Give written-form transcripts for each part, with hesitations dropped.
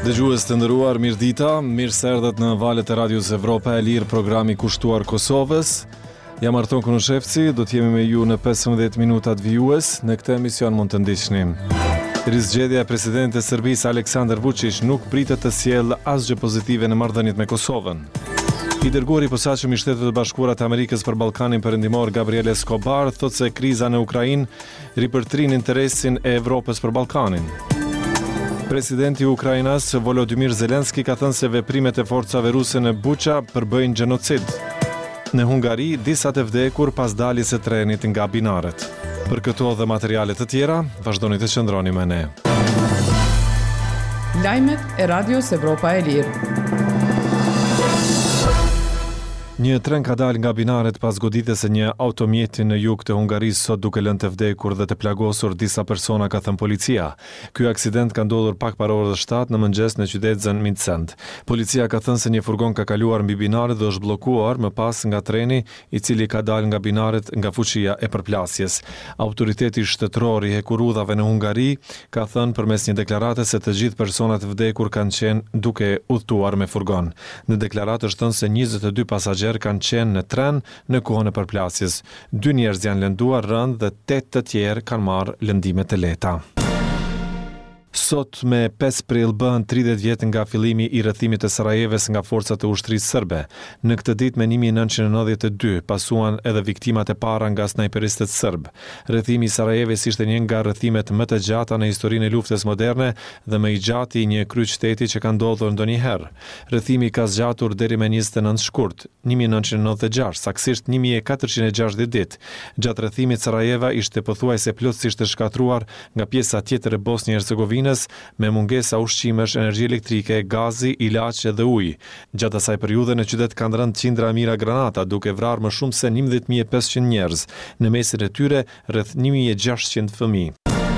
Dëgjues të nderuar, mirëdita, mirë se erdhët në valët e Radios Evropa e Lirë, programi kushtuar Kosovës. Jam Arton Kunushevci, do të jemi me ju në 15 minutat vijues. Në këtë emision mund të ndiqni. Rizgjedhja e presidentit të Serbisë Aleksandar Vučić nuk pritet të sjellë asgjë pozitive në marrëdhëniet me Kosovën. I dërguari i posaçëm i Shtetet e Bashkuara të Amerikës për Ballkanin Perëndimor Gabriel Escobar thotë se kriza në Ukrainë ripërtrin interesin e Evropës për Ballkanin. Presidenti i Ukrainës Volodymyr Zelenski ka thënë se veprimet e forcave ruse në Buqa përbëjnë gjenocid. Në Hungari, disa të vdekur pas daljes së trenit nga binaret. Për këto dhe materiale të tjera, vazhdoni të qëndroni me ne. Lajmet e Radios Evropa e Lirë. Një tren ka dalë nga binaret pas goditjes së një automjeti në jug të Hungarisë sot duke lënë të vdekur dhe të plagosur disa persona, ka thënë policia. Ky aksident ka ndodhur pak para orës 7 në mëngjes në qytetin Midcent. Policia ka thënë se një furgon ka kaluar mbi binaret dhe është bllokuar më pas nga treni i cili ka dalë nga binaret nga fuqia e përplasjes. Autoriteti shtetëror i hekurudhave në Hungari ka thënë përmes një deklarate se të gjithë personat e vdekur kanë qenë duke udhëtuar me furgon. Në deklaratë është thënë se 22 pasagerë kanë qenë në tren në kohën e përplasjes. 2 njerëz janë lënduar rënd dhe 8 të tjerë kanë marrë lëndime të lehta. Sot me 5 prill bën 30 vjet nga fillimi i rrethimit të Sarajevës nga forcat e ushtrisë serbe. Në këtë ditë me 1992 pasuan edhe viktimat e para nga snajperistët serb. Rrethimi i Sarajevës ishte një nga rrethimet më të gjata në historinë e luftës moderne dhe më i gjati i një kryeqyteti që ka ndodhur ndonjëherë. Rrethimi ka zgjatur deri me 29 shkurt, 1996, saktësisht 1460 ditë. Gjatë rrethimit Sarajeva ishte pothuajse plotësisht e shkatruar nga pjesa tjetër e Bosnjë-Hercegovinës me mungesa ushqimesh, energji elektrike, gazi, ilaçe dhe ujë. Gjatë asaj periudhe në qytet kanë rënë qindra mijëra granata, duke vrarë më shumë se 11500 njerëz, në mesin e tyre rreth 1600 fëmijë.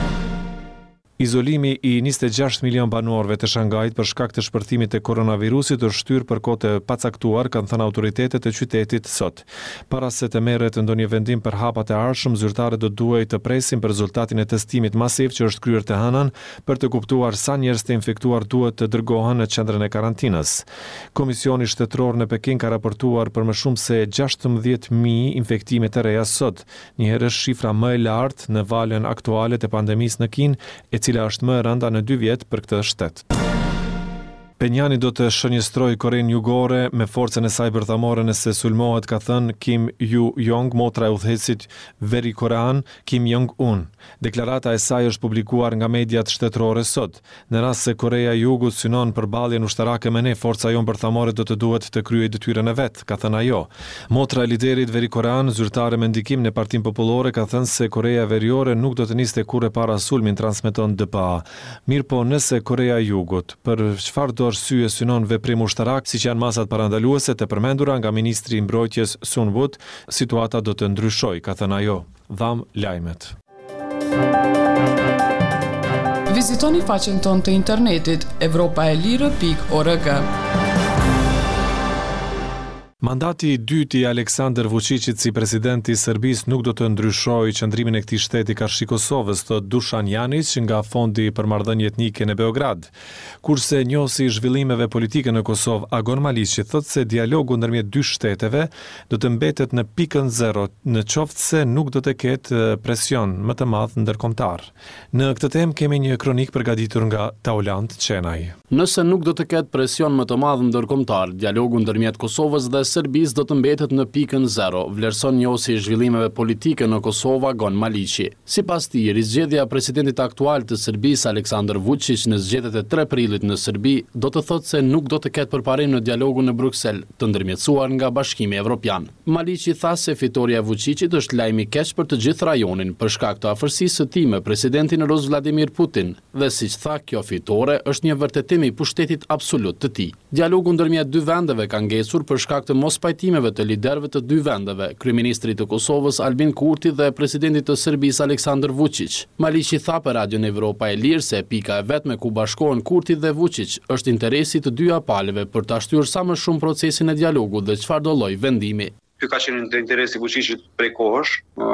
Izolimi i 26 milion banorëve të Shangajit për shkak të shpërthimit të koronavirusit është shtyr për kohë të pacaktuar, kanë thënë autoritetet e qytetit sot. Para se të merret ndonjë vendim për hapat e ardhshëm, zyrtarët do duhet të presin për rezultatin e testimit masiv që është kryer të hënën për të kuptuar sa njerëz të infektuar duhet të dërgohen në qendrën e karantinës. Komisioni shtetëror në Peking ka raportuar për më shumë se 16.000 infektime të reja sot, njëherë shifra më e lartë në valën aktuale të pandemisë në Kinë, e cila është më e rënda në 2 vjet për këtë shtet. Penjani do të shënjestrojë Korenë Jugore me forcën e saj bërthamore nëse sulmohet, ka thënë Kim Ju-jong, motra e udhëheqësit Veri-Korean Kim Jong-un. Deklarata e saj është publikuar nga mediat shtetërore sot. Në rast se Korea e Jugut synon përballjen ushtarake me ne, forca jon bërthamore do të duhet të kryejë detyrën e vet, ka thënë ajo. Motra e liderit Veri-Korean, zyrtare me ndikim në Partinë Popullore, ka thënë se Korea Veriore nuk do të niste kurrë para sulmin, transmeton DPA. Mirpo nëse Korea e Jugut për çfarë arsye synon veprim ushtarak, siç janë masat parandaluese të përmendura nga ministri i mbrojtjes Sun Wood, situata do të ndryshojë, ka thënë ajo. Dham lajmet. Vizitoni faqen tonë të internetit evropaelire.org. Mandati i dytë i Aleksandar Vučićit si presidenti i Serbisë nuk do të ndryshojë qëndrimin e këtij shteti karshi Kosovës, thot Dušan Janić nga Fondi për marrëdhënie etnike në Beograd. Kurse njohësi i zhvillimeve politike në Kosovë, Agon Maliqi thotë se dialogu ndërmjet dy shteteve do të mbetet në pikën zero, në qoftë se nuk do të ketë presion më të madh ndërkombëtar. Në këtë temë kemi një kronik përgatitur nga Taulant Çenaj. Nëse nuk do të ketë presion më të madh ndërkombëtar, dialogu ndërmjet Kosovës dhe Serbisë do të mbetet në pikën zero, vlerëson njohësi i zhvillimeve politike në Kosovë Agon Maliqi. Sipas tij, rizgjedhja e presidentit aktual të Serbisë Aleksandar Vučić në zgjedhjet e 3 prillit në Serbi do të thotë se nuk do të ketë përparim në dialogun në Bruksel, të ndërmjetësuar nga Bashkimi Evropian. Maliqi tha se fitoria e Vučićit është lajm i keq për të gjithë rajonin për shkak të afërsisë së tij me presidentin Rus Vladimir Putin, dhe siç tha, kjo fitore është një vërtetim i pushtetit absolut të tij. Dialogu ndërmjet dy vendeve ka ngesur për shkak të mos pajtimeve të liderëve të dy vendeve, kryeministrit të Kosovës Albin Kurti dhe presidentit të Serbisë Aleksandar Vučić. Maliqi tha për Radion Evropa e Lirë se pika e vetme ku bashkohen Kurti dhe Vučić është interesi të dyja palëve për ta shtyrë sa më shumë procesin e dialogut dhe çfarëdo lloj vendimi. Ky ka qenë në interesi Vučićit prej kohësh,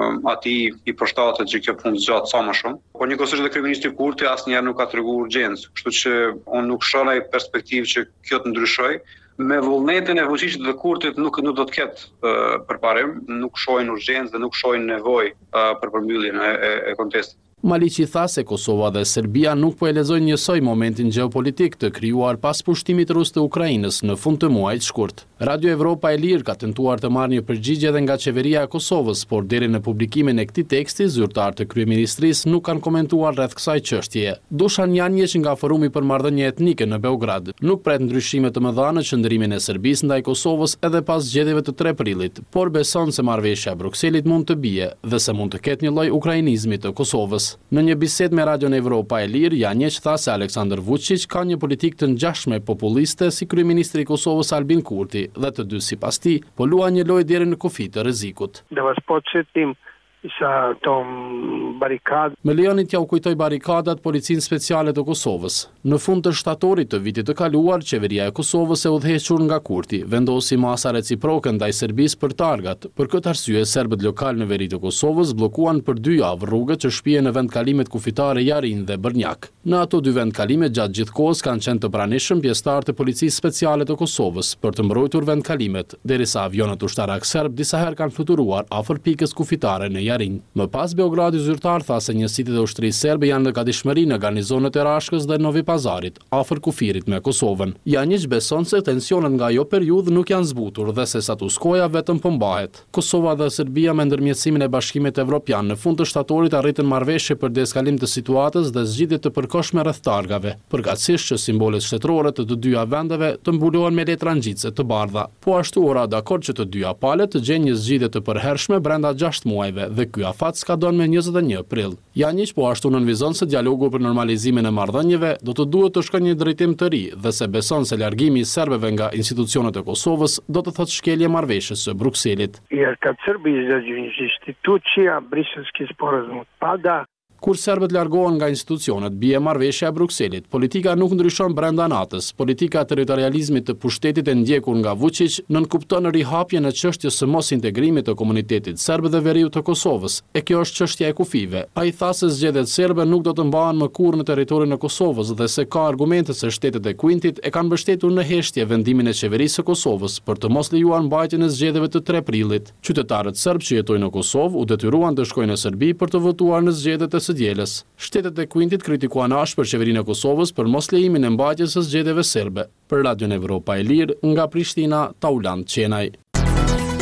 atij i përshtatet që kjo punë zgjat sa më shumë. Por njëkohësisht edhe kryeministri Kurti asnjëherë nuk ka treguar urgjencë, kështu që unë nuk shoh ai perspektivë që kjo të ndryshojë. Me vullnetin e Vučićit dhe Kurtit nuk do të ketë përparim, nuk shohin urgjencë dhe nuk shohin nevojë për përmbylljen e kontestit. Maliqi tha se Kosova dhe Serbia nuk po e lexojnë njësoj momentin gjeopolitik të krijuar pas pushtimit rus të Ukrainës në fund të muajit shkurt. Radio Evropa e Lirë ka tentuar të marrë një përgjigje edhe nga qeveria e Kosovës, por deri në publikimin e këtij teksti, zyrtarët e kryeministrisë nuk kanë komentuar rreth kësaj çështjeje. Dušan Janjić nga Forumi për Marrëdhënie Etnike në Beograd nuk pret ndryshime të mëdha në qëndrimin e Serbisë ndaj Kosovës edhe pas zgjedhjeve të 3 prillit, por beson se marrëveshja e Brukselit mund të bie dhe se mund të ketë një lloj ukrainizmi të Kosovës. Në një bisedë me Radio Evropa e Lirë, Janjić tha se Aleksandar Vučić ka një politikë të ngjashme populiste si kryeministri i Kosovës Albin Kurti dhe të dy sipas tij po luajnë një lojë deri në kufi të rrezikut. Da vas podsjetim sa tom barikad. Me lejoni t'ja u kujtoj barikadat Policinë Speciale të Kosovës. Në fund të shtatorit të vitit të kaluar, qeveria e Kosovës e udhëhequr nga Kurti vendosi masa reciproke ndaj Serbisë për targat. Për këtë arsye, serbët lokal në veri të Kosovës bllokuan për 2 javë rrugët që shpihen në vendkalimet kufitare Jarin dhe Brnjak. Në ato 2 vendkalime gjatë gjithë kohës kanë qenë të pranishëm pjesëtarë të Policisë Speciale të Kosovës për të mbrojtur vendkalimet, derisa avionët ushtarak serb disa herë kanë fluturuar afër pikës kufitare në Jarin. Më pas Beogradi zyrtar tha se njësitë e ushtrisë serbe janë në gatishmëri në garnizonet e Rashkës dhe Novi Pazarit, afër kufirit me Kosovën. Janjić beson se tensionet nga ajo periudhë nuk janë zbutur dhe se status quo-ja vetëm po mbahet. Kosova dhe Serbia me ndërmjetësimin e Bashkimit Evropian në fund të shtatorit arritën marrëveshje për deeskalim të situatës dhe zgjidhje të përkohshme rreth targave, përkatësisht që simbolet shtetërore të dyja vendeve të mbulohen me letra ngjitse të bardha. Po ashtu ora dakord që të dyja palët të gjejnë një zgjidhje të përhershme brenda 6 muajve dhe ky afat ka dhënë me 21 prill. Janjić po ashtu nënvizon se dialogu për normalizimin e marrëdhënieve do të duhet të shkojë në një drejtim të ri dhe se beson se largimi i serbëve nga institucionet e Kosovës do të thotë shkelje marrëveshjes së Brukselit. Jer kad Srbi izađu iz institucija, Briselski sporazum pada. Kur serbët largohen nga institucionet, bie marrëveshja e Brukselit. Politika nuk ndryshon brenda natës. Politika e territorializmit të pushtetit e ndjekur nga Vučić nënkupton rihapjen e çështjes së mos integrimit të komunitetit serb dhe veriu të Kosovës. E kjo është çështja e kufive. Ai tha se zgjedhjet serbe nuk do të mbahen më kurrë në territorin e Kosovës dhe se ka argumente se shtetet e Kuintit e kanë mbështetur në heshtje vendimin e qeverisë së Kosovës për të mos lejuar mbajtjen e zgjedhjeve të 3 prillit. Qytetarët serb që jetojnë në Kosovë u detyruan të shkojnë në Serbi për të votuar në zgjedhjet e dielës. Shtetet e Kuintit kritikuan ashpër qeverinë e Kosovës për mos lejimin e mbajtjes së zgjedhjeve serbe. Për Radio Evropa e Lirë, nga Prishtina, Taulant Qenaj.